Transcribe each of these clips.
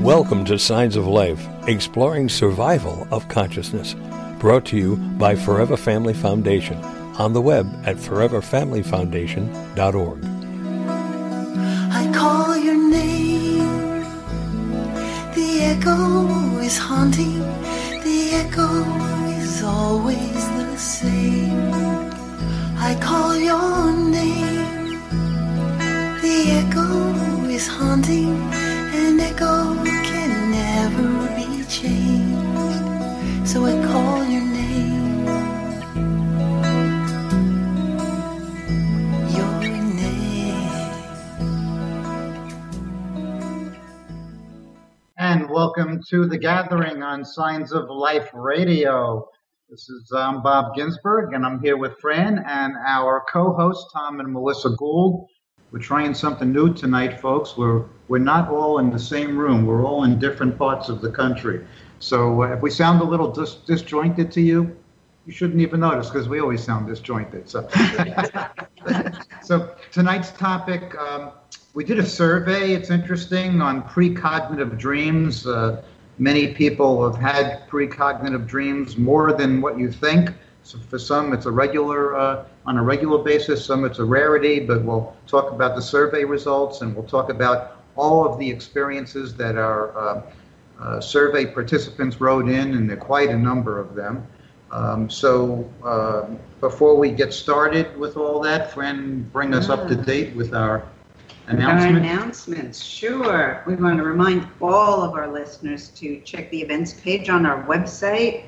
Welcome to Signs of Life, exploring survival of consciousness. Brought to you by Forever Family Foundation, on the web at foreverfamilyfoundation.org. I call your name, the echo is haunting, the echo is always the same. I call your name, the echo is haunting, an echo can never be changed, so I call your name, your name. And welcome to The Gathering on Signs of Life Radio. This is Bob Ginsberg, and I'm here with Fran and our co-hosts, Tom and Melissa Gould. We're trying something new tonight, folks. We're not all in the same room. We're all in different parts of the country. So if we sound a little disjointed to you, you shouldn't even notice, because we always sound disjointed. So, so tonight's topic, we did a survey. It's interesting, on precognitive dreams. Many people have had precognitive dreams, more than what you think. So for some, it's a on a regular basis. Some, it's a rarity. But we'll talk about the survey results, and we'll talk about all of the experiences that our survey participants wrote in, and there are quite a number of them. So before we get started with all that, Fran, bring us up to date with our announcements. Sure. We want to remind all of our listeners to check the events page on our website,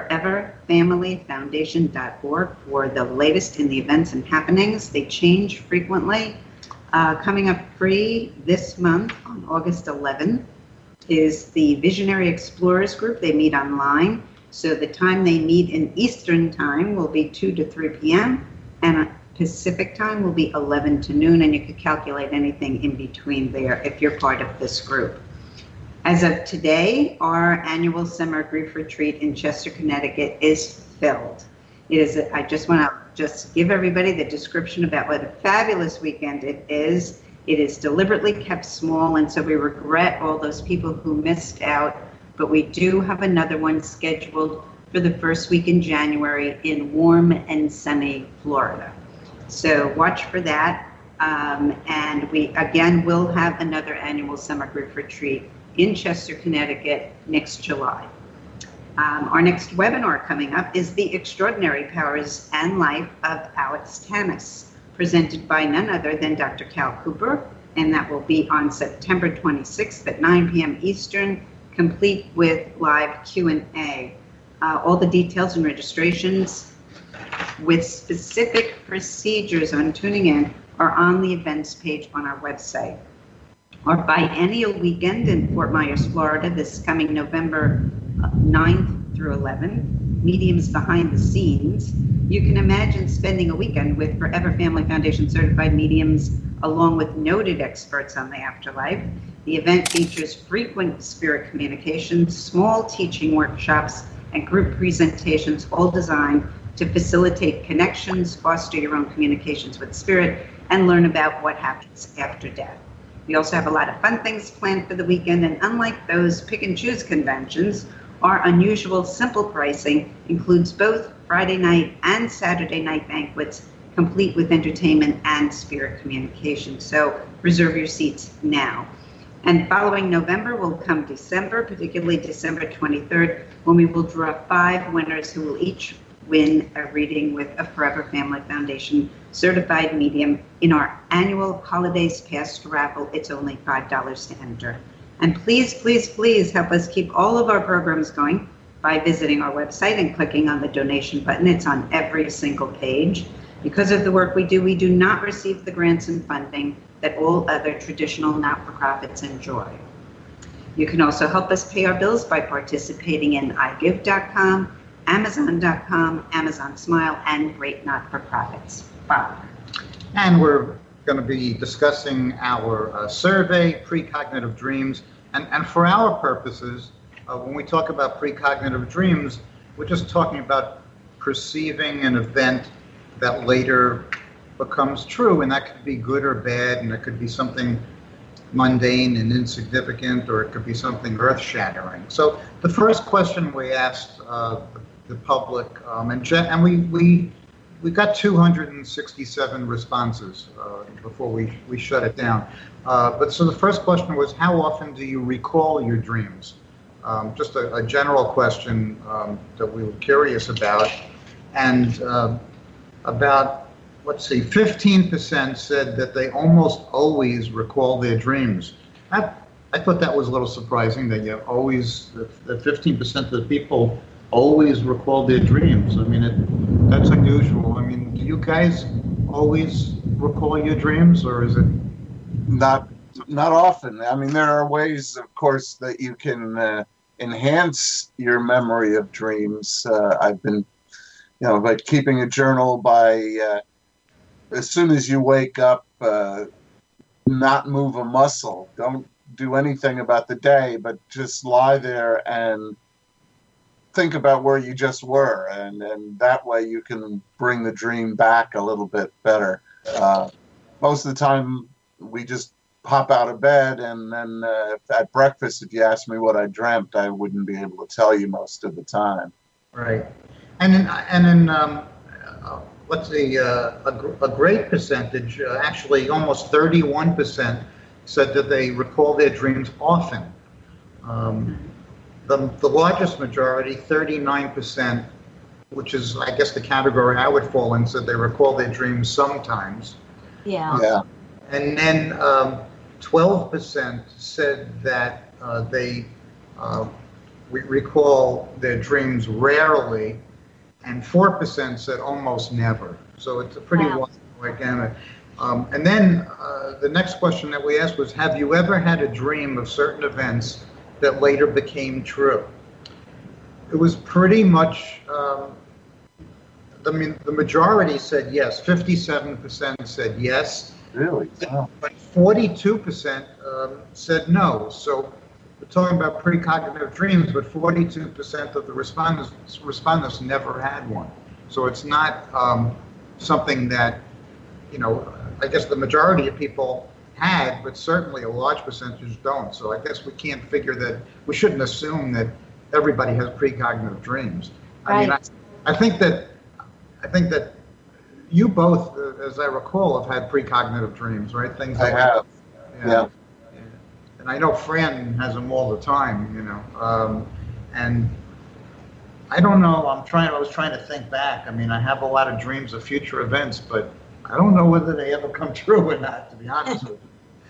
foreverfamilyfoundation.org, for the latest in the events and happenings. They change frequently. Coming up free this month on August 11th is the Visionary Explorers Group. They meet online. So the time they meet in Eastern Time will be 2 to 3 p.m. and Pacific Time will be 11 to noon, and you could calculate anything in between there if you're part of this group. As of today, our annual summer grief retreat in Chester, Connecticut is filled. I just want to give everybody the description about what a fabulous weekend it is. It is deliberately kept small, and so we regret all those people who missed out, but we do have another one scheduled for the first week in January in warm and sunny Florida. So watch for that. And we, again, will have another annual summer grief retreat in Chester, Connecticut next July. Our next webinar coming up is The Extraordinary Powers and Life of Alex Tanis, presented by none other than Dr. Cal Cooper, and that will be on September 26th at 9 p.m. Eastern, complete with live Q&A. All the details and registrations with specific procedures on tuning in are on the events page on our website. Our biennial weekend in Fort Myers, Florida, this coming November 9th through 11th, Mediums Behind the Scenes. You can imagine spending a weekend with Forever Family Foundation certified mediums, along with noted experts on the afterlife. The event features frequent spirit communications, small teaching workshops, and group presentations, all designed to facilitate connections, foster your own communications with spirit, and learn about what happens after death. We also have a lot of fun things planned for the weekend, and unlike those pick and choose conventions, our unusual simple pricing includes both Friday night and Saturday night banquets, complete with entertainment and spirit communication. So reserve your seats now. And following November will come December, particularly December 23rd, when we will draw 5 winners who will each win a reading with a Forever Family Foundation certified medium in our annual Holidays Past raffle. It's only $5 to enter. And please, please, please help us keep all of our programs going by visiting our website and clicking on the donation button. It's on every single page. Because of the work we do not receive the grants and funding that all other traditional not-for-profits enjoy. You can also help us pay our bills by participating in iGive.com, Amazon.com, Amazon Smile, and Great Not-for-Profits. Bob. And we're going to be discussing our survey, precognitive dreams. And for our purposes, when we talk about precognitive dreams, we're just talking about perceiving an event that later becomes true, and that could be good or bad, and it could be something mundane and insignificant, or it could be something earth-shattering. So the first question we asked the public, and we got 267 responses before we shut it down. But so the first question was, how often do you recall your dreams? Just a general question that we were curious about. And about, 15% said that they almost always recall their dreams. I thought that was a little surprising, that that 15% of the people always recall their dreams. I mean, that's unusual. I mean, do you guys always recall your dreams, or is it? Not often. I mean, there are ways, of course, that you can enhance your memory of dreams. I've been, by keeping a journal, by as soon as you wake up, not move a muscle. Don't do anything about the day, but just lie there and think about where you just were, and that way you can bring the dream back a little bit better. Most of the time, we just pop out of bed, and then at breakfast, if you asked me what I dreamt, I wouldn't be able to tell you most of the time. Right, and in a great percentage, actually almost 31%, said that they recall their dreams often. The largest majority, 39%, which is, I guess, the category I would fall in, said they recall their dreams sometimes. Yeah. And then 12% said that they recall their dreams rarely, and 4% said almost never. So it's a pretty wide gamut. And then the next question that we asked was, have you ever had a dream of certain events that later became true? It was pretty much, the majority said yes. 57% said yes. Really? Wow. But 42% said no. So we're talking about precognitive dreams, but 42% of the respondents never had one. So it's not something that, I guess the majority of people had, but certainly a large percentage don't. So I guess we can't figure that, we shouldn't assume that everybody has precognitive dreams. Right. I mean, I think that you both, as I recall, have had precognitive dreams, right? Things I have. Yeah. And I know Fran has them all the time, and I don't know, I was trying to think back. I mean, I have a lot of dreams of future events, but I don't know whether they ever come true or not, to be honest with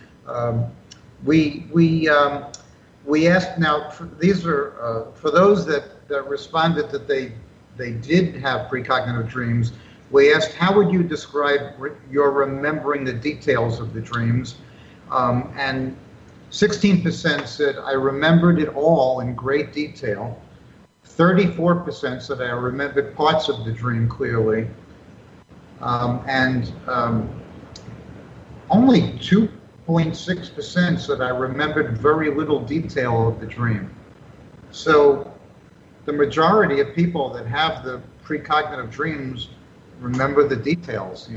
you. We asked, now, these are, for those that responded that they did have precognitive dreams, we asked, how would you describe your remembering the details of the dreams? And 16% said, I remembered it all in great detail. 34% said, I remembered parts of the dream clearly. And only 2.6% said, I remembered very little detail of the dream. So the majority of people that have the precognitive dreams remember the details,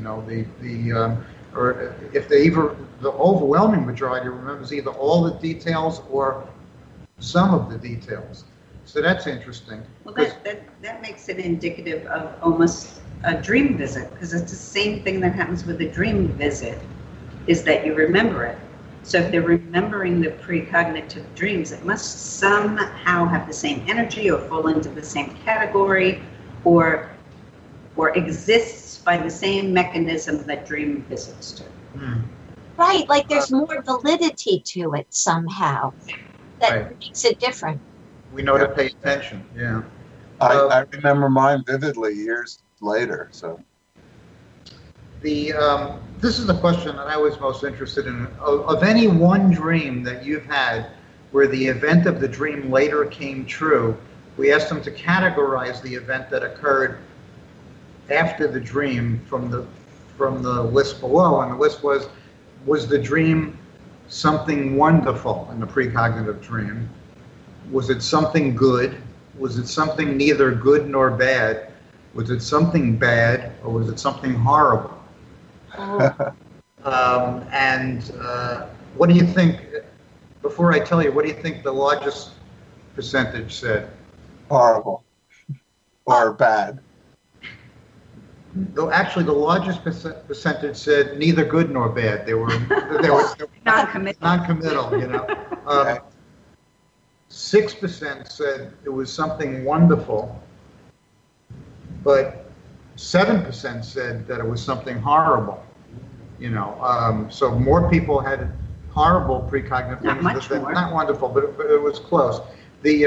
or if the overwhelming majority remembers either all the details or some of the details. So that's interesting. Well, that makes it indicative of almost a dream visit, because it's the same thing that happens with a dream visit, is that you remember it. So if they're remembering the precognitive dreams, it must somehow have the same energy or fall into the same category or exists by the same mechanism that dream visits do. Right, like there's more validity to it somehow that makes it different. We know to pay attention, yeah. I remember mine vividly years later, so. This is the question that I was most interested in. Of any one dream that you've had where the event of the dream later came true, we asked them to categorize the event that occurred after the dream from the list below, and the list was the dream something wonderful in the precognitive dream? Was it something good? Was it something neither good nor bad? Was it something bad, or was it something horrible? What do you think, before I tell you, what do you think the largest percentage said? Horrible. Or bad. Though actually, the largest percentage said neither good nor bad. They were non-committal. You know, 6% said it was something wonderful, but 7% said that it was something horrible. You know, so more people had horrible precognitive things than not wonderful, but it was close. The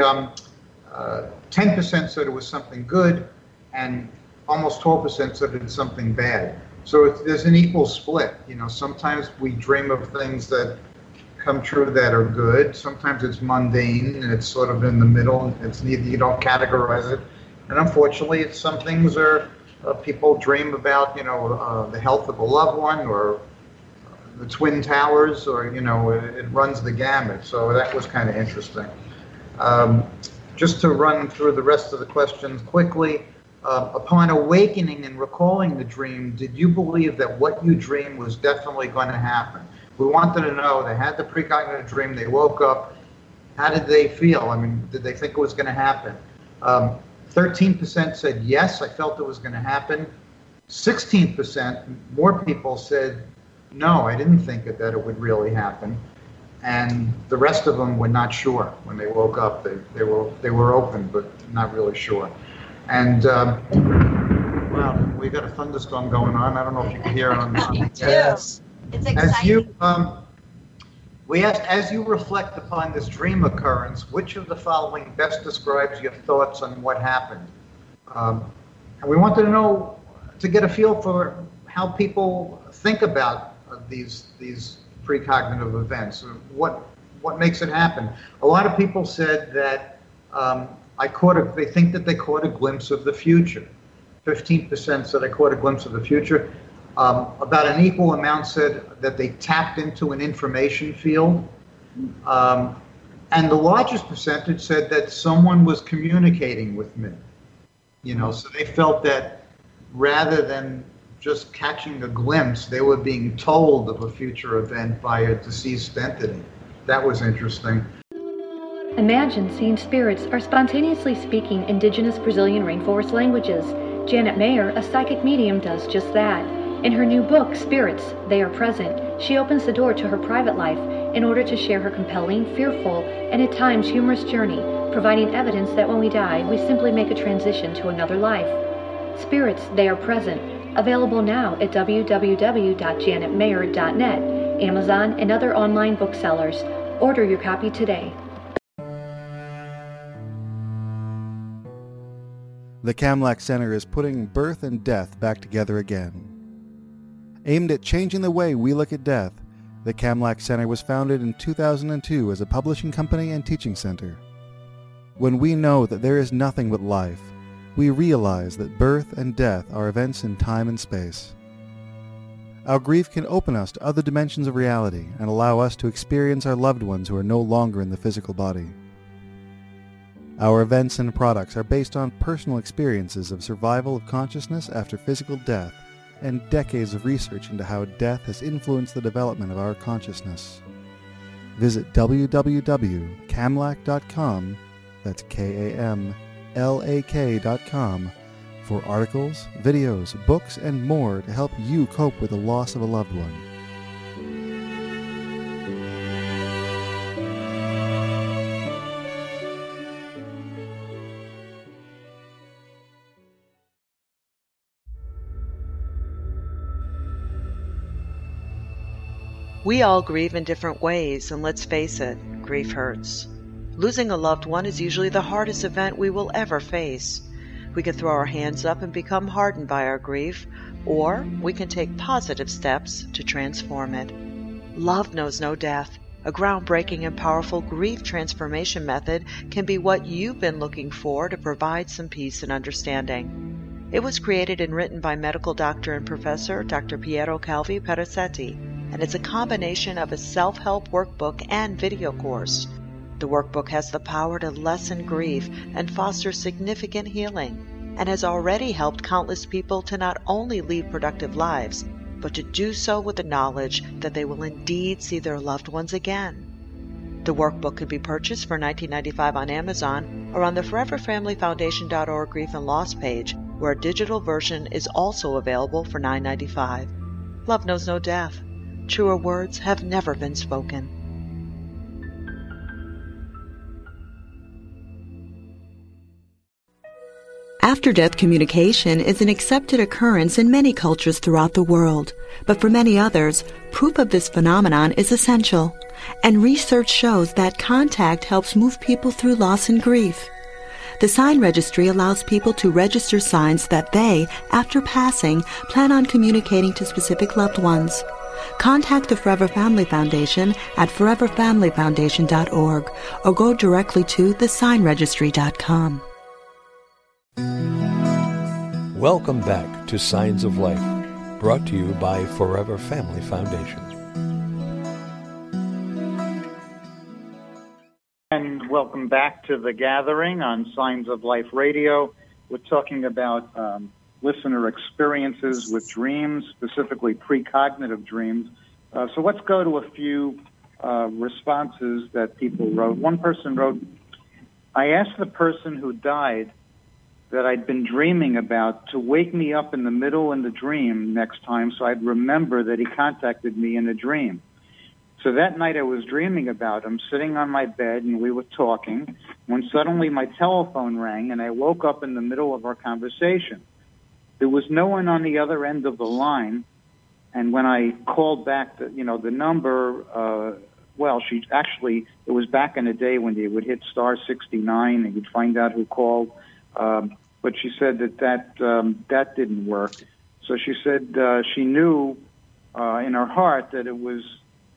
10% said it was something good, and almost 12% said it's something bad. So there's an equal split. You know, sometimes we dream of things that come true that are good. Sometimes it's mundane and it's sort of in the middle. It's neither, you don't categorize it. And unfortunately, some things are people dream about, you know, the health of a loved one or the Twin Towers, or, you know, it runs the gamut. So that was kind of interesting. Just to run through the rest of the questions quickly. Upon awakening and recalling the dream, did you believe that what you dreamed was definitely going to happen? We wanted to know, they had the precognitive dream, they woke up, how did they feel? I mean, did they think it was going to happen? 13% said, yes, I felt it was going to happen. 16%, more people said, no, I didn't think that it would really happen. And the rest of them were not sure when they woke up. They were open, but not really sure. And wow, we got a thunderstorm going on. I don't know if you can hear it on the Yes. It's exciting. We asked, as you reflect upon this dream occurrence, which of the following best describes your thoughts on what happened? And we wanted to know, to get a feel for how people think about these precognitive events. What makes it happen? A lot of people said that they think that they caught a glimpse of the future. 15% said I caught a glimpse of the future. About an equal amount said that they tapped into an information field. And the largest percentage said that someone was communicating with me. You know, so they felt that rather than just catching a glimpse, they were being told of a future event by a deceased entity. That was interesting. Imagine seeing spirits or spontaneously speaking indigenous Brazilian rainforest languages. Janet Mayer, a psychic medium, does just that. In her new book, Spirits, They Are Present, she opens the door to her private life in order to share her compelling, fearful, and at times humorous journey, providing evidence that when we die, we simply make a transition to another life. Spirits, They Are Present, available now at www.janetmayer.net, Amazon, and other online booksellers. Order your copy today. The Kamlak Center is putting birth and death back together again. Aimed at changing the way we look at death, the Kamlak Center was founded in 2002 as a publishing company and teaching center. When we know that there is nothing but life, we realize that birth and death are events in time and space. Our grief can open us to other dimensions of reality and allow us to experience our loved ones who are no longer in the physical body. Our events and products are based on personal experiences of survival of consciousness after physical death and decades of research into how death has influenced the development of our consciousness. Visit www.kamlak.com, that's KAMLAK.com, for articles, videos, books, and more to help you cope with the loss of a loved one. We all grieve in different ways, and let's face it, grief hurts. Losing a loved one is usually the hardest event we will ever face. We can throw our hands up and become hardened by our grief, or we can take positive steps to transform it. Love knows no death. A groundbreaking and powerful grief transformation method can be what you've been looking for to provide some peace and understanding. It was created and written by medical doctor and professor Dr. Piero Calvi Perazzetti, and it's a combination of a self-help workbook and video course. The workbook has the power to lessen grief and foster significant healing, and has already helped countless people to not only lead productive lives, but to do so with the knowledge that they will indeed see their loved ones again. The workbook can be purchased for $19.95 on Amazon or on the ForeverFamilyFoundation.org Grief and Loss page, where a digital version is also available for $9.95. Love knows no death. Truer words have never been spoken. After-death communication is an accepted occurrence in many cultures throughout the world, but for many others, proof of this phenomenon is essential, and research shows that contact helps move people through loss and grief. The Sign Registry allows people to register signs that they, after passing, plan on communicating to specific loved ones. Contact the Forever Family Foundation at foreverfamilyfoundation.org or go directly to thesignregistry.com. Welcome back to Signs of Life, brought to you by Forever Family Foundation. And welcome back to The Gathering on Signs of Life Radio. We're talking about listener experiences with dreams, specifically precognitive dreams. So let's go to a few responses that people wrote. One person wrote, I asked the person who died that I'd been dreaming about to wake me up in the middle in the dream next time so I'd remember that he contacted me in a dream. So that night I was dreaming about him, sitting on my bed, and we were talking, when suddenly my telephone rang, and I woke up in the middle of our conversation. There was no one on the other end of the line, and when I called back the number, it was back in the day when you would hit star 69 and you'd find out who called. But she said that didn't work. So she said she knew in her heart that it was,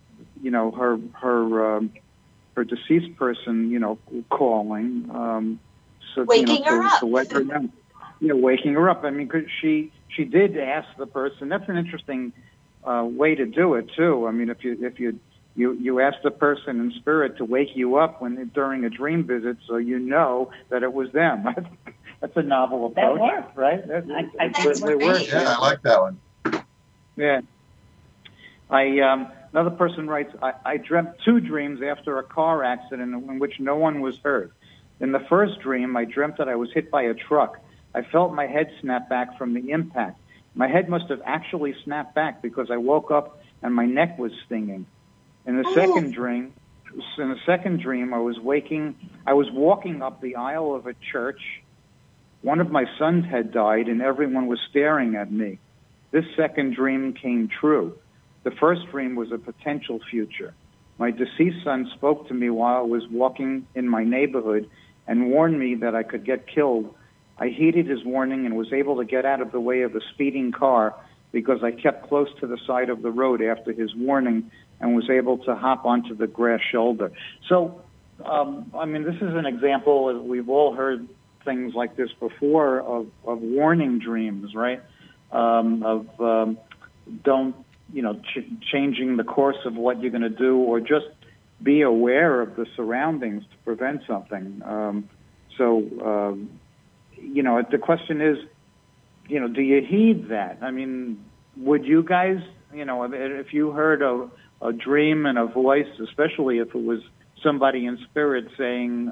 her deceased person, calling. Waking her up. To let her know. Waking her up. I mean, 'cause she did ask the person. That's an interesting way to do it too. I mean, if you ask the person in spirit to wake you up during a dream visit, so you know that it was them. That's a novel approach, that works, right? I think it works. Yeah, I like that one. Yeah. Another person writes, I dreamt 2 dreams after a car accident in which no one was hurt. In the first dream, I dreamt that I was hit by a truck. I felt my head snap back from the impact. My head must have actually snapped back because I woke up and my neck was stinging. In the second dream, I was walking up the aisle of a church. One of my sons had died, and everyone was staring at me. This second dream came true. The first dream was a potential future. My deceased son spoke to me while I was walking in my neighborhood and warned me that I could get killed. I heeded his warning and was able to get out of the way of a speeding car because I kept close to the side of the road after his warning and was able to hop onto the grass shoulder. So, this is an example. We've all heard things like this before of warning dreams, right? Changing the course of what you're going to do, or just be aware of the surroundings to prevent something. The question is, do you heed that? I mean, would you guys, if you heard a dream and a voice, especially if it was somebody in spirit saying,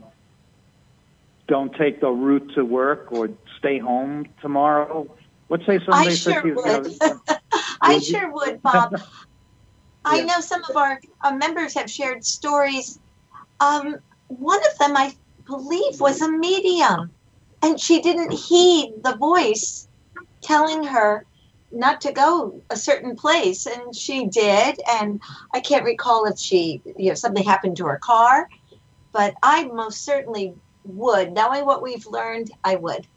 don't take the route to work or stay home tomorrow. Let's say somebody said to you, I sure would, Bob. I know some of our members have shared stories. One of them, I believe, was a medium, and she didn't heed the voice telling her not to go a certain place, and she did. And I can't recall if something happened to her car, but I most certainly would. Knowing what we've learned, I would.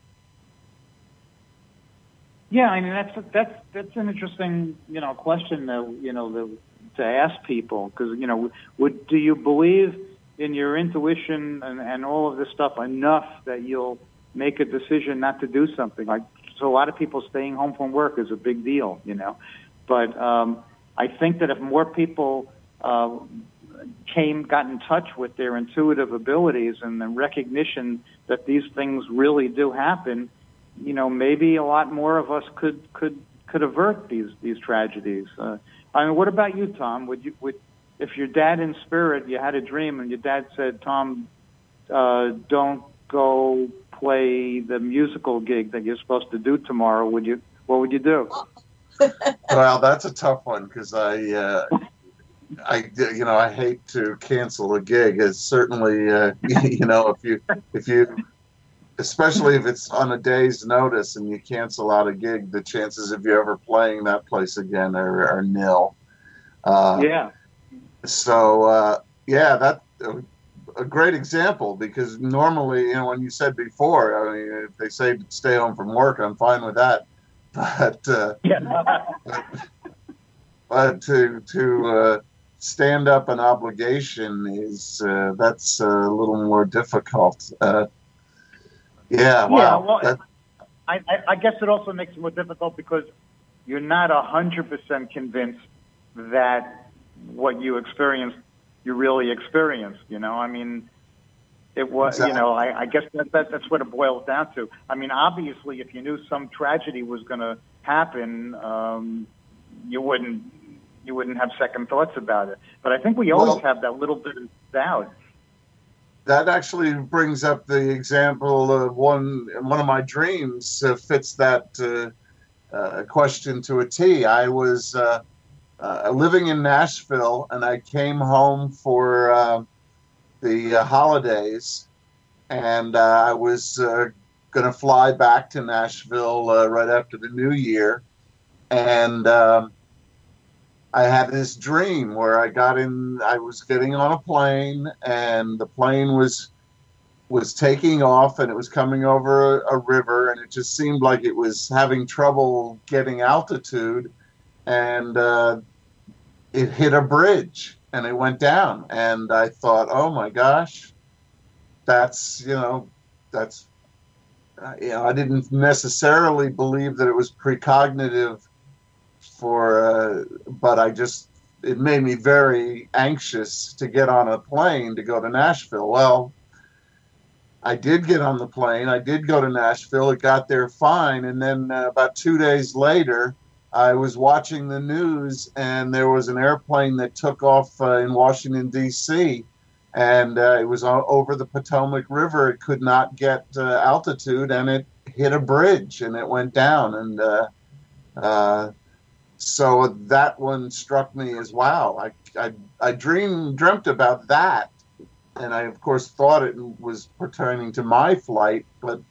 Yeah, I mean that's an interesting question to ask people, because do you believe in your intuition and all of this stuff enough that you'll make a decision not to do something? Like, so a lot of people staying home from work is a big deal, but I think that if more people got in touch with their intuitive abilities and the recognition that these things really do happen, maybe a lot more of us could could avert these tragedies. I mean, what about you, Tom? If your dad in spirit, you had a dream and your dad said, Tom, don't go play the musical gig that you're supposed to do tomorrow, what would you do? Well, that's a tough one because I hate to cancel a gig. It's certainly, if you, especially if it's on a day's notice and you cancel out a gig, the chances of you ever playing that place again are nil. Yeah. So, that's a great example because normally, when you said before, I mean, if they say stay home from work, I'm fine with that. But but to stand up an obligation is that's a little more difficult. Wow. Yeah, well, I guess it also makes it more difficult because you're not 100% convinced that what you experienced, you really experienced. I mean, it was. Exactly. I guess that's what it boils down to. I mean, obviously, if you knew some tragedy was going to happen, you wouldn't have second thoughts about it. But I think we always have that little bit of doubt. That actually brings up the example of one of my dreams fits that question to a T. I was living in Nashville, and I came home for the holidays, and I was going to fly back to Nashville right after the New Year, and I had this dream where I was getting on a plane, and the plane was taking off, and it was coming over a river, and it just seemed like it was having trouble getting altitude, and it hit a bridge, and it went down, and I thought, oh my gosh, I didn't necessarily believe that it was precognitive but it made me very anxious to get on a plane to go to Nashville. Well, I did get on the plane. I did go to Nashville. It got there fine. And then about 2 days later, I was watching the news, and there was an airplane that took off in Washington, D.C., and it was over the Potomac River. It could not get altitude, and it hit a bridge, and it went down. And so that one struck me as, wow, I dreamt about that. And I, of course, thought it was pertaining to my flight, but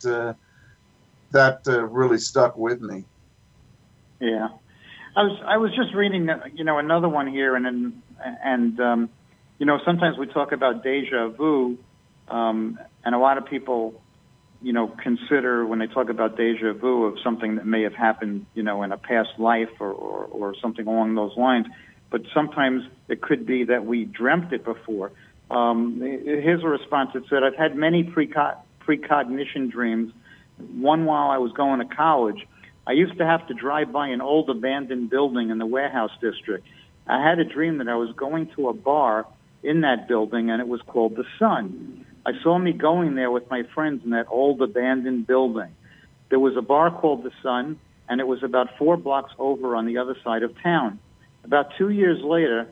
that really stuck with me. Yeah, I was just reading, another one here, and sometimes we talk about deja vu, and a lot of people, consider when they talk about deja vu of something that may have happened, in a past life or something along those lines. But sometimes it could be that we dreamt it before. Here's a response. It said, I've had many precognition dreams. One while I was going to college. I used to have to drive by an old abandoned building in the warehouse district. I had a dream that I was going to a bar in that building, and it was called The Sun. I saw me going there with my friends in that old abandoned building. There was a bar called The Sun, and it was about 4 blocks over on the other side of town. About 2 years later,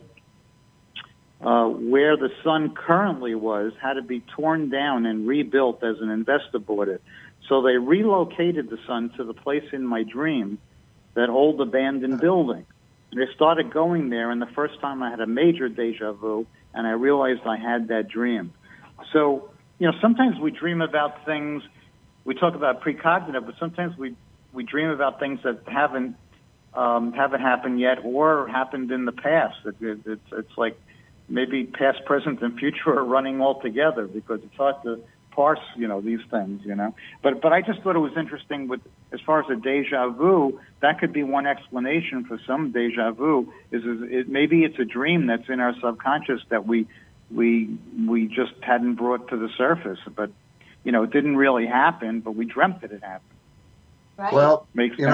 where The Sun currently was had to be torn down and rebuilt as an investor bought it. So they relocated The Sun to the place in my dream, that old abandoned building. And I started going there, and the first time I had a major deja vu, and I realized I had that dream. So, sometimes we dream about things, we talk about precognitive, but sometimes we dream about things that haven't happened yet or happened in the past. It's like maybe past, present, and future are running all together because it's hard to parse, these things, But I just thought it was interesting with, as far as a deja vu, that could be one explanation for some deja vu, maybe it's a dream that's in our subconscious that we just hadn't brought to the surface. But, it didn't really happen, but we dreamt that it happened. Right. Well,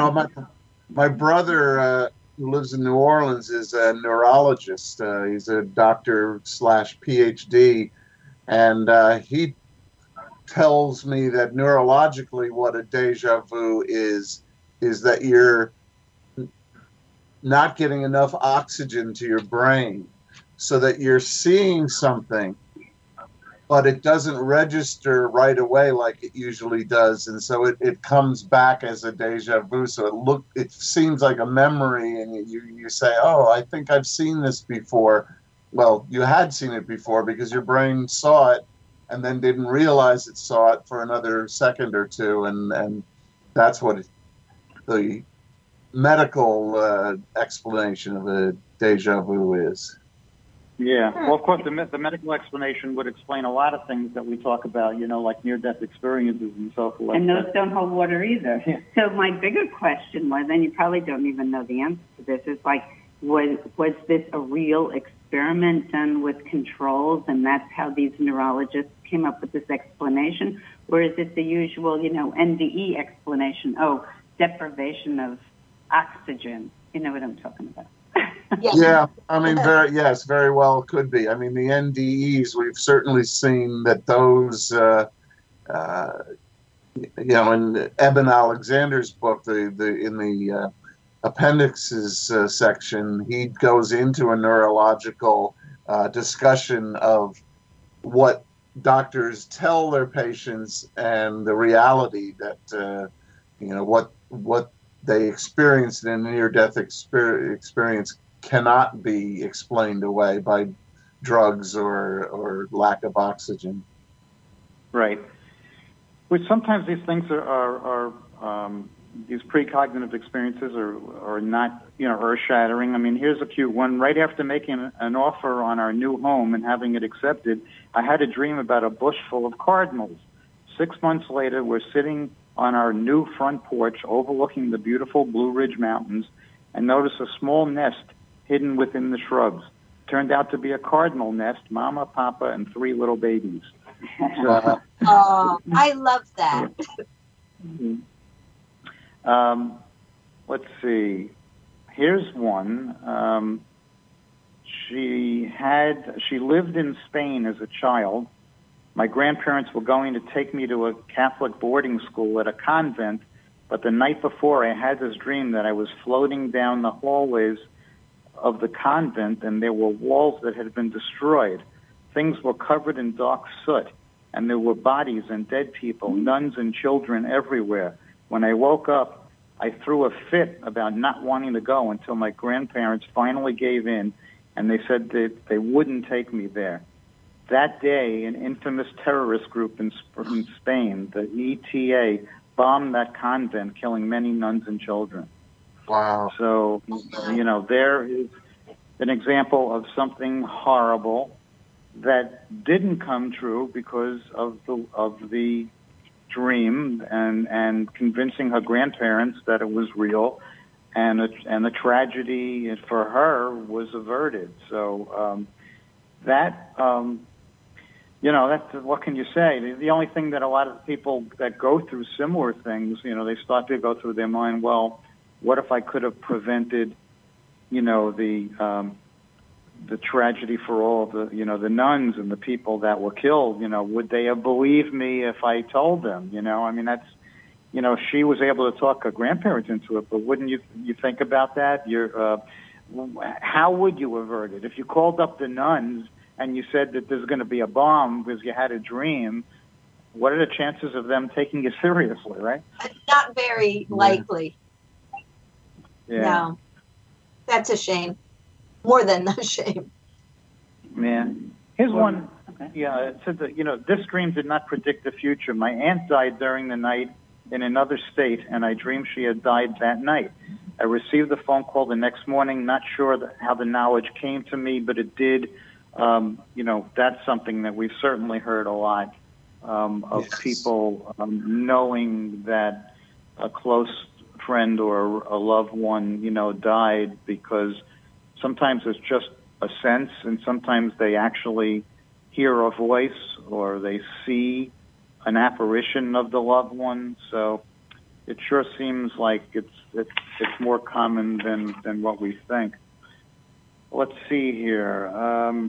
my brother who lives in New Orleans is a neurologist. He's a doctor / PhD, and he tells me that neurologically what a deja vu is that you're not getting enough oxygen to your brain, so that you're seeing something, but it doesn't register right away like it usually does, and so it comes back as a deja vu. So it seems like a memory, and you say, oh, I think I've seen this before. Well, you had seen it before because your brain saw it and then didn't realize it saw it for another second or two, and that's what the medical explanation of a deja vu is. Yeah. Well, of course, the medical explanation would explain a lot of things that we talk about, like near-death experiences and so forth. And those don't hold water either. Yeah. So my bigger question was, and you probably don't even know the answer to this, is like, was this a real experiment done with controls, and that's how these neurologists came up with this explanation? Or is it the usual, NDE explanation? Oh, deprivation of oxygen. You know what I'm talking about. Yeah, I mean, very well could be. I mean, the NDEs, we've certainly seen that those, in Eben Alexander's book, in the appendixes section, he goes into a neurological discussion of what doctors tell their patients and the reality that, what they experienced in a near-death experience cannot be explained away by drugs or lack of oxygen. Right. Which sometimes these things are these precognitive experiences are not, earth-shattering. I mean, here's a cute one. Right after making an offer on our new home and having it accepted, I had a dream about a bush full of cardinals. 6 months later, we're sitting on our new front porch overlooking the beautiful Blue Ridge Mountains and notice a small nest hidden within the shrubs. Turned out to be a cardinal nest, Mama, Papa, and 3 little babies. Oh, I love that. Let's see. Here's one. She lived in Spain as a child. My grandparents were going to take me to a Catholic boarding school at a convent, but the night before I had this dream that I was floating down the hallways of the convent and there were walls that had been destroyed. Things were covered in dark soot, and there were bodies and dead people, nuns and children everywhere. When I woke up, I threw a fit about not wanting to go until my grandparents finally gave in, and they said that they wouldn't take me there. That day, an infamous terrorist group in Spain, the ETA, bombed that convent, killing many nuns and children. Wow. So, there is an example of something horrible that didn't come true because of the dream and convincing her grandparents that it was real, and the tragedy for her was averted. So that's, what can you say? The only thing that a lot of people that go through similar things, they start to go through their mind, well, what if I could have prevented, the tragedy for all of the nuns and the people that were killed? Would they have believed me if I told them? I mean, that's, she was able to talk her grandparents into it, but wouldn't you think about that? How would you avert it? If you called up the nuns and you said that there's going to be a bomb because you had a dream, what are the chances of them taking you seriously, right? Not very likely. Yeah. No. That's a shame. More than a shame. Man. Here's one. Okay. Yeah, it said that, this dream did not predict the future. My aunt died during the night in another state, and I dreamed she had died that night. I received the phone call the next morning, not sure how the knowledge came to me, but it did. That's something that we've certainly heard a lot of people knowing that a close friend or a loved one, died, because sometimes it's just a sense, and sometimes they actually hear a voice or they see an apparition of the loved one. So it sure seems like it's more common than what we think. Let's see here.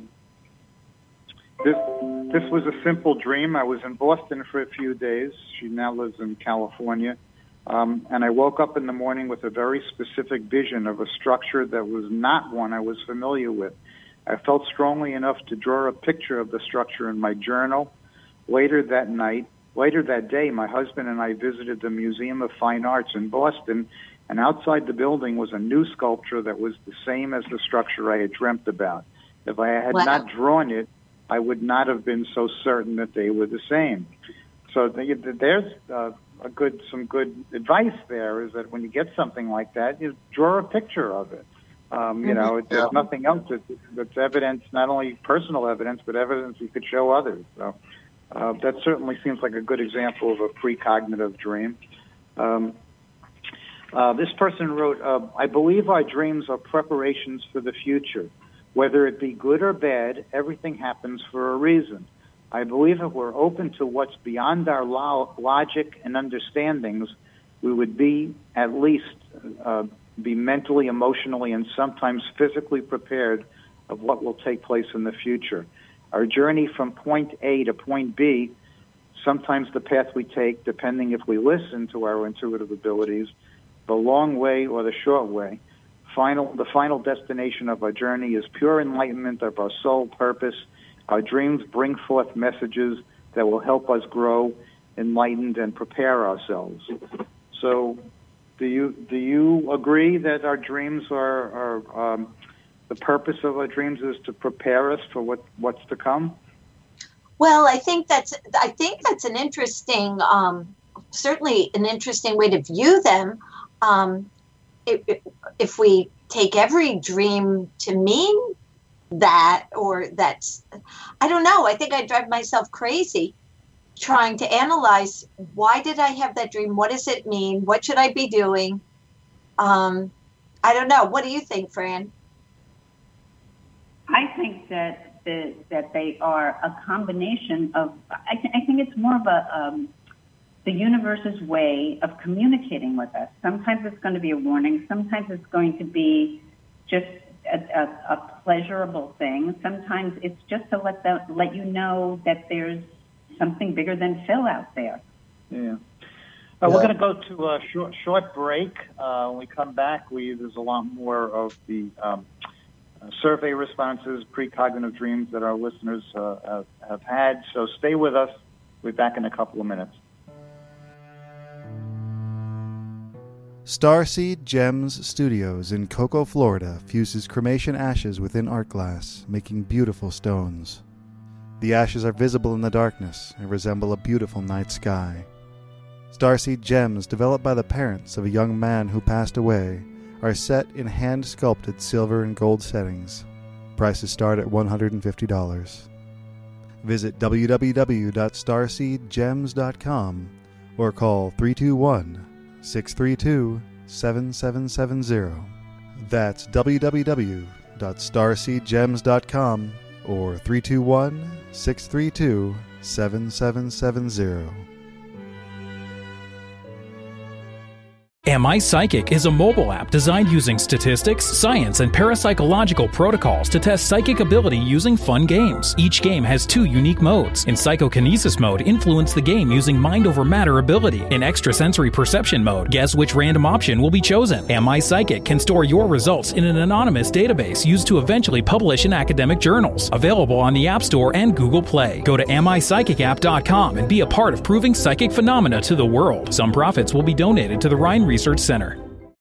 This was a simple dream. I was in Boston for a few days. She now lives in California. And I woke up in the morning with a very specific vision of a structure that was not one I was familiar with. I felt strongly enough to draw a picture of the structure in my journal. Later that day, my husband and I visited the Museum of Fine Arts in Boston, and outside the building was a new sculpture that was the same as the structure I had dreamt about. If I had not drawn it, I would not have been so certain that they were the same. So there's some good advice there, is that when you get something like that, you draw a picture of it. There's nothing else that's evidence, not only personal evidence, but evidence you could show others. So that certainly seems like a good example of a precognitive dream. This person wrote, I believe our dreams are preparations for the future. Whether it be good or bad, everything happens for a reason. I believe if we're open to what's beyond our logic and understandings, we would be at least be mentally, emotionally, and sometimes physically prepared of what will take place in the future. Our journey from point A to point B, sometimes the path we take, depending if we listen to our intuitive abilities, the long way or the short way. The final destination of our journey is pure enlightenment of our soul purpose. Our dreams bring forth messages that will help us grow, enlightened, and prepare ourselves. So, do you agree that our dreams are the purpose of our dreams is to prepare us for what's to come? Well, I think that's an interesting, certainly an interesting way to view them. If we take every dream to mean that, or that's, I don't know, I think I'd drive myself crazy trying to analyze, why did I have that dream? What does it mean? What should I be doing? I don't know. What do you think, Fran? I think that they are a combination of, I think it's more of the universe's way of communicating with us. Sometimes it's going to be a warning. Sometimes it's going to be just a pleasurable thing. Sometimes it's just to let you know that there's something bigger than Phil out there. Yeah. We're going to go to a short break. When we come back, there's a lot more of the survey responses, precognitive dreams that our listeners have had. So stay with us. We'll be back in a couple of minutes. Starseed Gems Studios in Cocoa, Florida fuses cremation ashes within art glass, making beautiful stones. The ashes are visible in the darkness and resemble a beautiful night sky. Starseed Gems, developed by the parents of a young man who passed away, are set in hand-sculpted silver and gold settings. Prices start at $150. Visit www.starseedgems.com or call 321-632-7770. That's www.starseedgems.com or 321-632-7770. Am I Psychic is a mobile app designed using statistics, science, and parapsychological protocols to test psychic ability using fun games. Each game has 2 unique modes. In psychokinesis mode, influence the game using mind over matter ability. In extrasensory perception mode, guess which random option will be chosen. Am I Psychic can store your results in an anonymous database used to eventually publish in academic journals. Available on the App Store and Google Play. Go to amipsychicapp.com and be a part of proving psychic phenomena to the world. Some profits will be donated to the Rhine Research Center.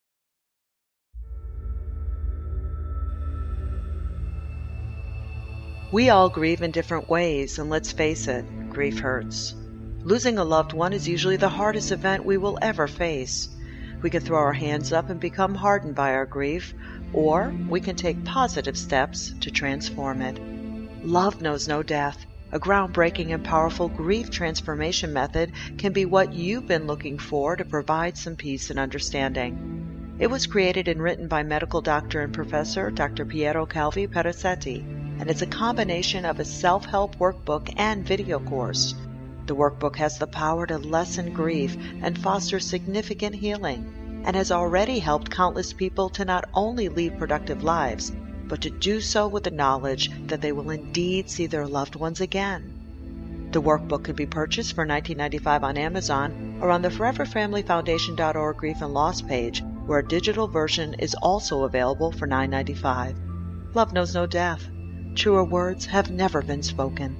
We all grieve in different ways, and let's face it, grief hurts. Losing a loved one is usually the hardest event we will ever face. We can throw our hands up and become hardened by our grief, or we can take positive steps to transform it. Love knows no death. A groundbreaking and powerful grief transformation method can be what you've been looking for to provide some peace and understanding. It was created and written by medical doctor and professor Dr. Piero Calvi Perazzetti, and it's a combination of a self-help workbook and video course. The workbook has the power to lessen grief and foster significant healing, and has already helped countless people to not only lead productive lives, but to do so with the knowledge that they will indeed see their loved ones again. The workbook can be purchased for $19.95 on Amazon or on the ForeverFamilyFoundation.org Grief and Loss page, where a digital version is also available for $9.95. Love knows no death. Truer words have never been spoken.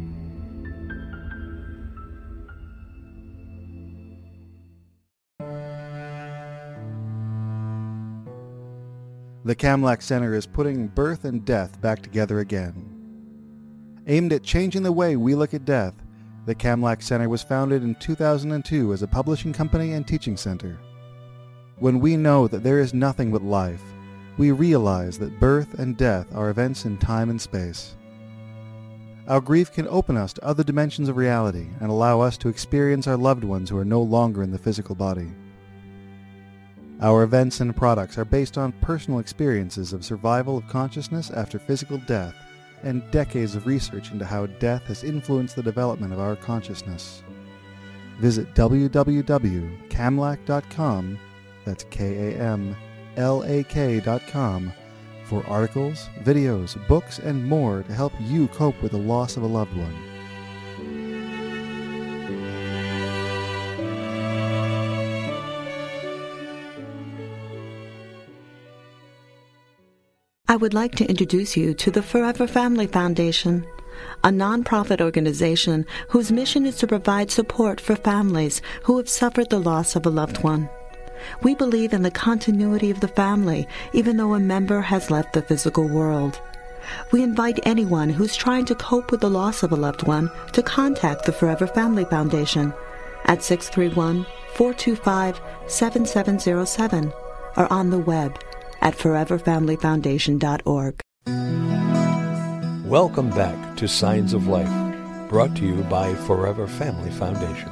The Kamlach Center is putting birth and death back together again. Aimed at changing the way we look at death, the Kamlach Center was founded in 2002 as a publishing company and teaching center. When we know that there is nothing but life, we realize that birth and death are events in time and space. Our grief can open us to other dimensions of reality and allow us to experience our loved ones who are no longer in the physical body. Our events and products are based on personal experiences of survival of consciousness after physical death and decades of research into how death has influenced the development of our consciousness. Visit www.kamlach.com, that's KAMLAK.com, for articles, videos, books, and more to help you cope with the loss of a loved one. I would like to introduce you to the Forever Family Foundation, a nonprofit organization whose mission is to provide support for families who have suffered the loss of a loved one. We believe in the continuity of the family, even though a member has left the physical world. We invite anyone who's trying to cope with the loss of a loved one to contact the Forever Family Foundation at 631-425-7707 or on the web at ForeverFamilyFoundation.org. Welcome back to Signs of Life, brought to you by Forever Family Foundation.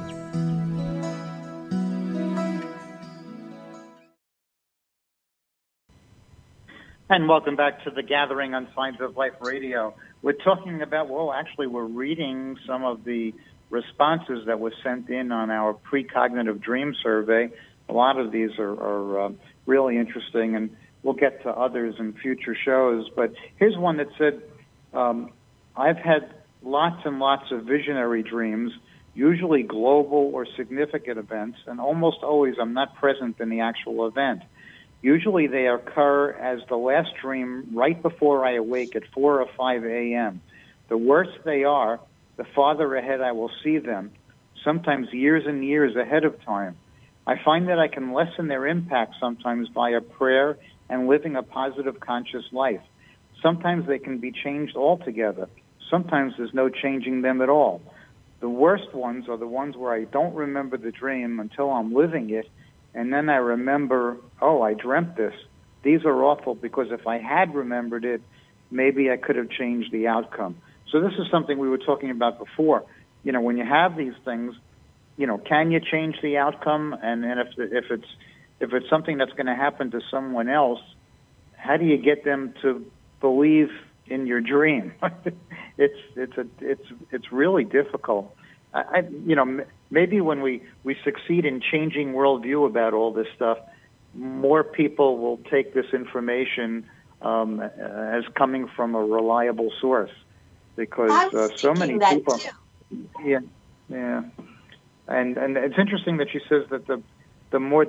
And welcome back to the gathering on Signs of Life Radio. We're talking about, we're reading some of the responses that were sent in on our precognitive dream survey. A lot of these are really interesting, and we'll get to others in future shows. But here's one that said, I've had lots and lots of visionary dreams, usually global or significant events, and almost always I'm not present in the actual event. Usually they occur as the last dream right before I awake at 4 or 5 a.m. The worse they are, the farther ahead I will see them, sometimes years and years ahead of time. I find that I can lessen their impact sometimes via prayer and living a positive, conscious life. Sometimes they can be changed altogether. Sometimes there's no changing them at all. The worst ones are the ones where I don't remember the dream until I'm living it, and then I remember, I dreamt this. These are awful because if I had remembered it, maybe I could have changed the outcome. So this is something we were talking about before. You know, when you have these things, you know, can you change the outcome? And if it's something that's going to happen to someone else, how do you get them to believe in your dream? It's really difficult. Maybe when we succeed in changing worldview about all this stuff, more people will take this information as coming from a reliable source, because so many people. Too. Yeah. And it's interesting that she says that the worse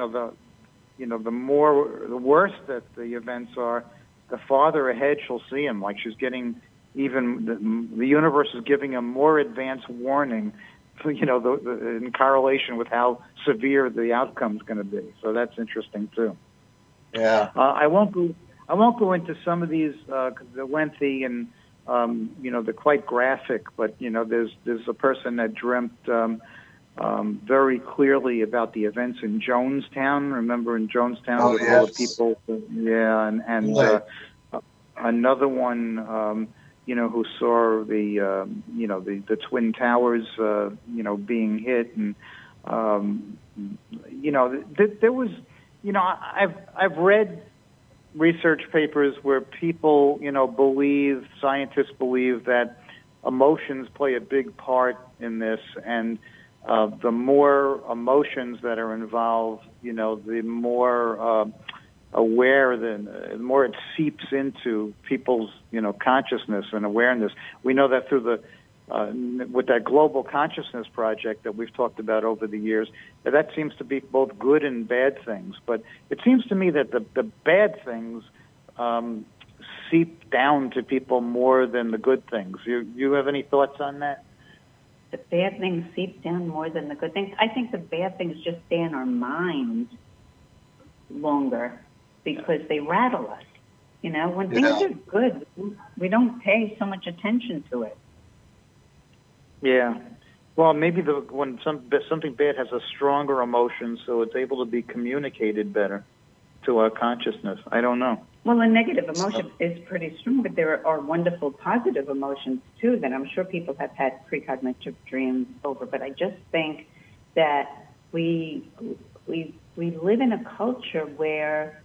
that the events are, the farther ahead she'll see them. Like she's getting the universe is giving a more advanced warning, in correlation with how severe the outcome's going to be. So that's interesting too. Yeah. I won't go into some of these because they're lengthy and they're quite graphic. But there's a person that dreamt very clearly about the events in Jonestown. Remember in Jonestown all the people? Yeah, and another one. Who saw the Twin Towers, being hit, and there was, I've read research papers where people, scientists believe that emotions play a big part in this, and the more emotions that are involved, the more aware, the more it seeps into people's, consciousness and awareness. We know that through with that Global Consciousness Project that we've talked about over the years, that seems to be both good and bad things. But it seems to me that the bad things seep down to people more than the good things. You have any thoughts on that? The bad things seep down more than the good things. I think the bad things just stay in our minds longer because they rattle us. You know, when things are good, we don't pay so much attention to it. Yeah. Well, maybe when something bad has a stronger emotion, so it's able to be communicated better to our consciousness. I don't know. Well, a negative emotion is pretty strong, but there are wonderful positive emotions, too, that I'm sure people have had precognitive dreams over. But I just think that we live in a culture where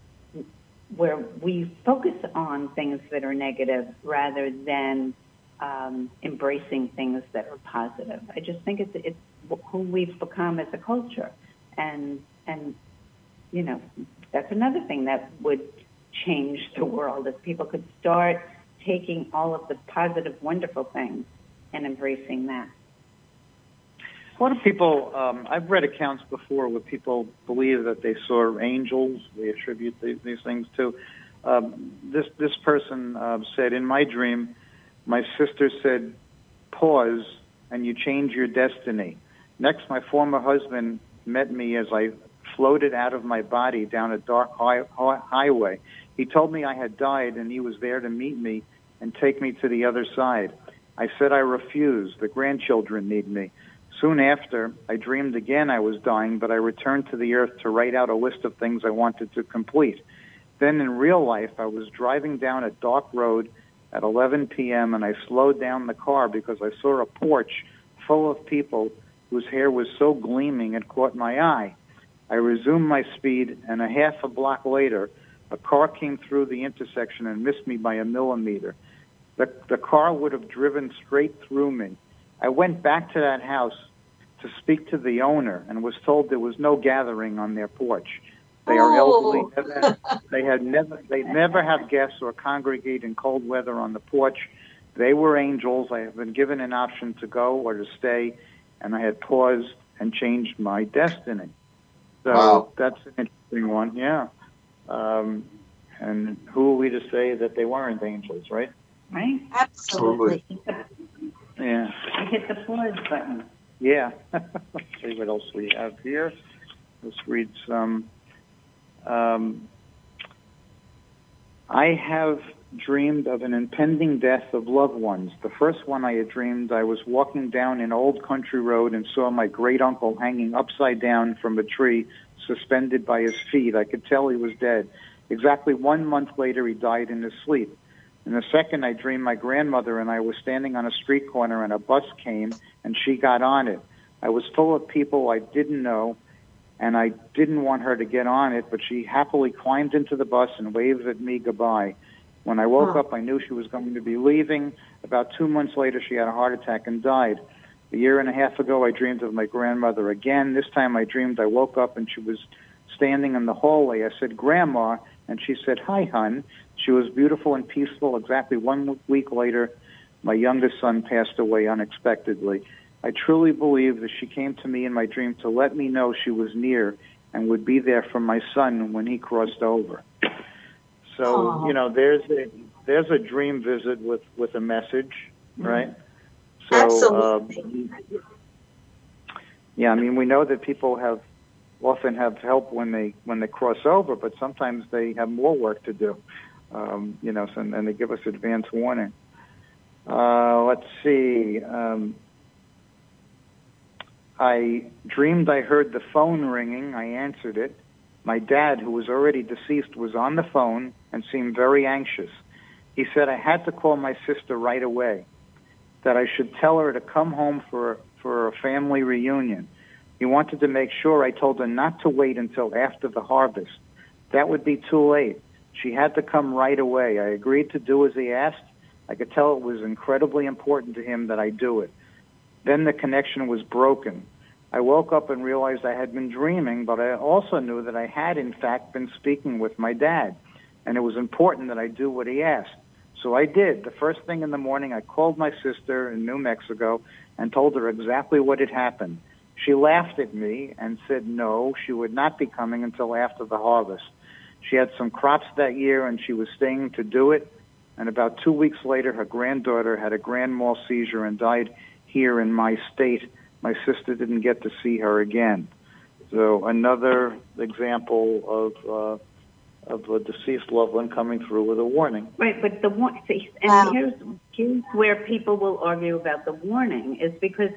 we focus on things that are negative rather than embracing things that are positive. I just think it's who we've become as a culture. And you know, that's another thing that would change the world if people could start taking all of the positive, wonderful things and embracing that. A lot of people, I've read accounts before where people believe that they saw angels. They attribute these things to. This person said, in my dream, my sister said, pause, and you change your destiny. Next, my former husband met me as I floated out of my body down a dark highway. He told me I had died, and he was there to meet me and take me to the other side. I said I refused. The grandchildren need me. Soon after, I dreamed again I was dying, but I returned to the earth to write out a list of things I wanted to complete. Then in real life, I was driving down a dark road at 11 p.m., and I slowed down the car because I saw a porch full of people whose hair was so gleaming it caught my eye. I resumed my speed, and a half a block later, a car came through the intersection and missed me by a millimeter. The car would have driven straight through me. I went back to that house to speak to the owner and was told there was no gathering on their porch. They are elderly. They never have guests or congregate in cold weather on the porch. They were angels. I have been given an option to go or to stay, and I had paused and changed my destiny. So that's an interesting one, yeah. And who are we to say that they weren't angels, right? Right? Absolutely. Yeah. I hit the pause button. Yeah. Let's see what else we have here. Let's read some. I have dreamed of an impending death of loved ones. The first one I had dreamed, I was walking down an old country road and saw my great-uncle hanging upside down from a tree, suspended by his feet. I could tell he was dead. Exactly 1 month later, he died in his sleep. In the second, I dreamed my grandmother and I was standing on a street corner and a bus came and she got on it. I was full of people I didn't know, and I didn't want her to get on it, but she happily climbed into the bus and waved at me goodbye. When I woke up, I knew she was going to be leaving. About 2 months later, she had a heart attack and died. A year and a half ago, I dreamed of my grandmother again. This time I dreamed I woke up and she was standing in the hallway. I said, Grandma, and she said, hi, hon. She was beautiful and peaceful. Exactly 1 week later, my youngest son passed away unexpectedly. I truly believe that she came to me in my dream to let me know she was near and would be there for my son when he crossed over. So, you know, there's a dream visit with a message, right? So, absolutely. Yeah, I mean, we know that people often have help when they cross over, but sometimes they have more work to do, you know, and they give us advance warning. Let's see. I dreamed I heard the phone ringing. I answered it. My dad, who was already deceased, was on the phone and seemed very anxious. He said I had to call my sister right away, that I should tell her to come home for a family reunion. He wanted to make sure I told her not to wait until after the harvest. That would be too late. She had to come right away. I agreed to do as he asked. I could tell it was incredibly important to him that I do it. Then the connection was broken. I woke up and realized I had been dreaming, but I also knew that I had, in fact, been speaking with my dad, and it was important that I do what he asked. So I did. The first thing in the morning, I called my sister in New Mexico and told her exactly what had happened. She laughed at me and said no, she would not be coming until after the harvest. She had some crops that year, and she was staying to do it. And about 2 weeks later, her granddaughter had a grand mal seizure and died here in my state. My sister didn't get to see her again. So another example of a deceased loved one coming through with a warning. Right, but the here's where people will argue about the warning is because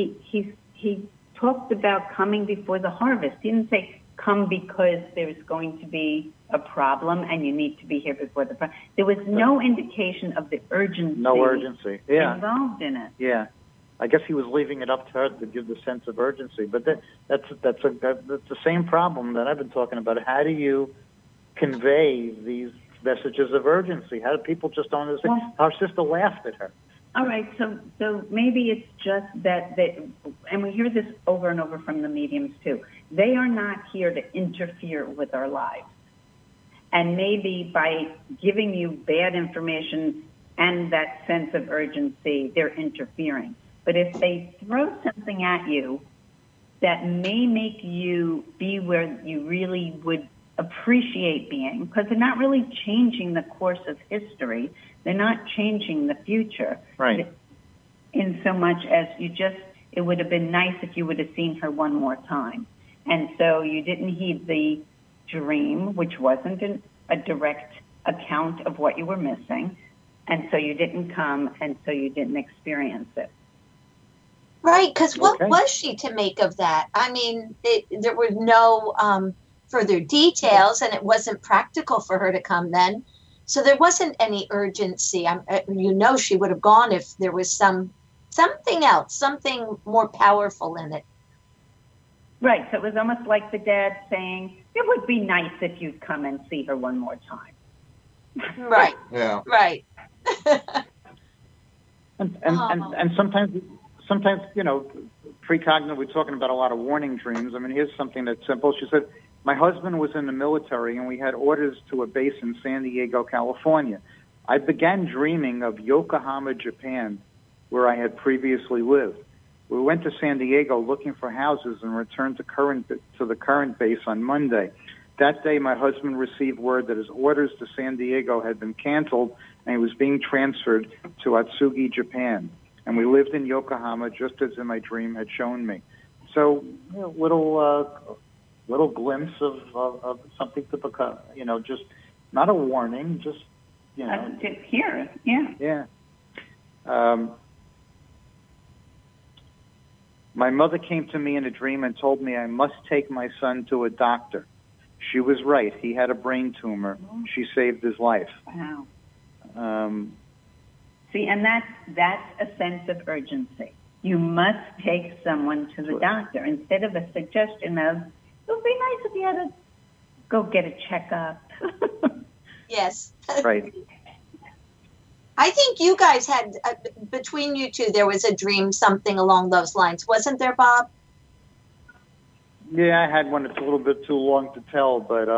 he talked about coming before the harvest. He didn't say come because there's going to be a problem and you need to be here before the problem. There was no indication of the urgency. No urgency. Yeah. Involved in it. Yeah. I guess he was leaving it up to her to give the sense of urgency. But that's the same problem that I've been talking about. How do you convey these messages of urgency? How do people just don't understand? Our sister laughed at her. All right, so maybe it's just that and we hear this over and over from the mediums too. They are not here to interfere with our lives. And maybe by giving you bad information and that sense of urgency, they're interfering. But if they throw something at you that may make you be where you really would appreciate being, because they're not really changing the course of history, they're not changing the future. Right. In so much as it would have been nice if you would have seen her one more time. And so you didn't heed the dream, which wasn't a direct account of what you were missing. And so you didn't come, and so you didn't experience it. Right, because what was she to make of that? I mean, there were no further details, and it wasn't practical for her to come then. So there wasn't any urgency. She would have gone if there was something else, something more powerful in it. Right, so it was almost like the dad saying, it would be nice if you'd come and see her one more time. Right. Yeah. Right. and sometimes, precognitive, we're talking about a lot of warning dreams. I mean, here's something that's simple. She said, my husband was in the military, and we had orders to a base in San Diego, California. I began dreaming of Yokohama, Japan, where I had previously lived. We went to San Diego looking for houses and returned to the current base on Monday. That day, my husband received word that his orders to San Diego had been canceled, and he was being transferred to Atsugi, Japan. And we lived in Yokohama, just as in my dream had shown me. So, little glimpse of something to become, just not a warning, just, To hear it, yeah. Yeah. My mother came to me in a dream and told me I must take my son to a doctor. She was right. He had a brain tumor. She saved his life. Wow. See, and that's a sense of urgency. You must take someone to the doctor instead of a suggestion of, it would be nice if you had to go get a checkup. Yes. Right. I think you guys had, between you two, there was a dream, something along those lines. Wasn't there, Bob? Yeah, I had one that's a little bit too long to tell, but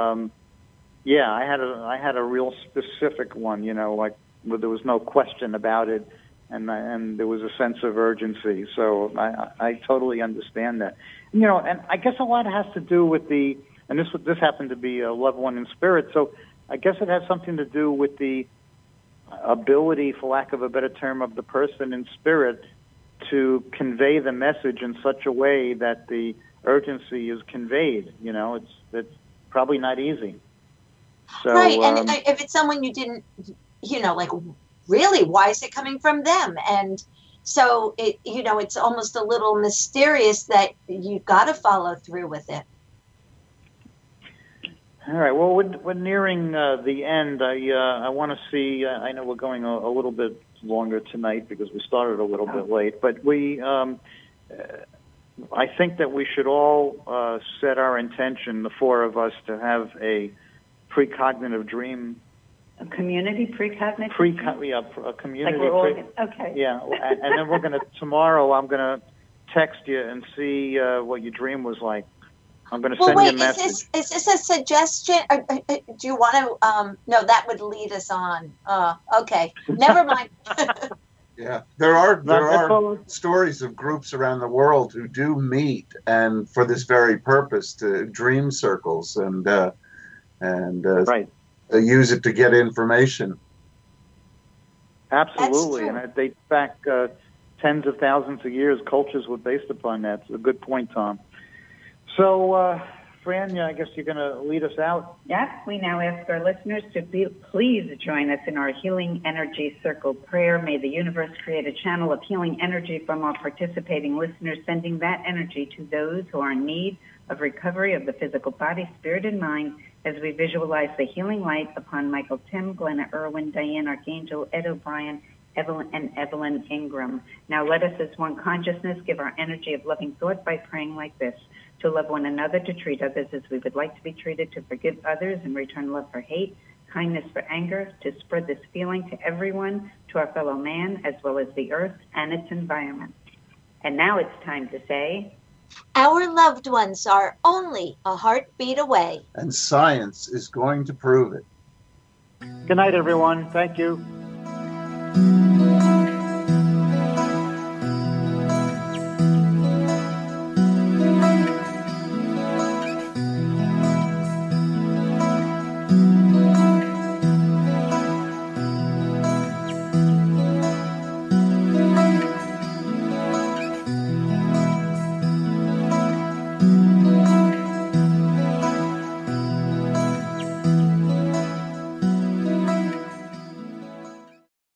I had a real specific one, like where there was no question about it, and there was a sense of urgency. So I totally understand that. And I guess a lot has to do with and this happened to be a loved one in spirit, so I guess it has something to do with the ability, for lack of a better term, of the person in spirit to convey the message in such a way that the urgency is conveyed. It's probably not easy. So, right, and if it's someone you didn't, really, why is it coming from them? And so it's almost a little mysterious that you've got to follow through with it. All right. Well, we're nearing the end. I want to see. I know we're going a little bit longer tonight because we started a little bit late, but I think that we should all set our intention, the four of us, to have a precognitive dream. A community precognitive? A community. Like we're all okay. Yeah, and then tomorrow I'm going to text you and see what your dream was like. I'm going to Well, send wait, you a message. is this a suggestion? Or, do you want to, no, that would lead us on. Okay, never mind. Yeah, there are stories of groups around the world who do meet and for this very purpose, to dream circles and Right. use it to get information. Absolutely, and it dates back tens of thousands of years. Cultures were based upon that. It's a good point, Tom. So, Fran, I guess you're going to lead us out. Yes, we now ask our listeners to please join us in our Healing Energy Circle prayer. May the universe create a channel of healing energy from our participating listeners, sending that energy to those who are in need of recovery of the physical body, spirit, and mind, as we visualize the healing light upon Michael Tim, Glenna Irwin, Diane Archangel, Ed O'Brien, Evelyn Ingram. Now let us, as one consciousness, give our energy of loving thought by praying like this: to love one another, to treat others as we would like to be treated, to forgive others and return love for hate, kindness for anger, to spread this feeling to everyone, to our fellow man, as well as the earth and its environment. And now it's time to say, our loved ones are only a heartbeat away. And science is going to prove it. Good night, everyone. Thank you.